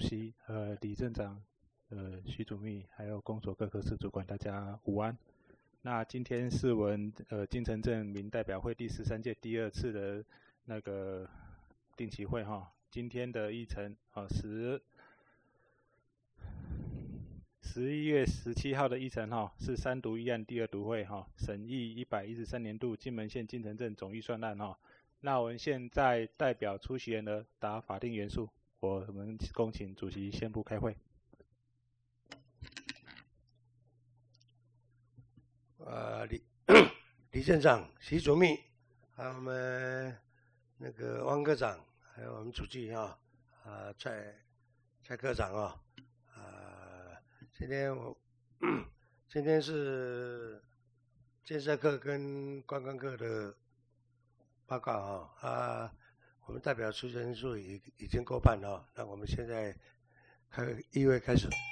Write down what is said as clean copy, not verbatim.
席李镇长徐主秘，还有公所各科室主管，大家午安。那今天是我们金城镇民代表会第13届第2次的那个定期会哈。今天的议程11月17号的议程哈，是3读议案第2读会哈，审议113年度金门县金城镇总预算案哈。那我们现在代表出席人的答法定元素，我们恭请主席宣布开会。 李镇长、徐主秘，还有我们那个汪科长，还有我们主计蔡科长今天是建设课跟观光课的报告我们代表出席人数已经过半那我们现在议会开始。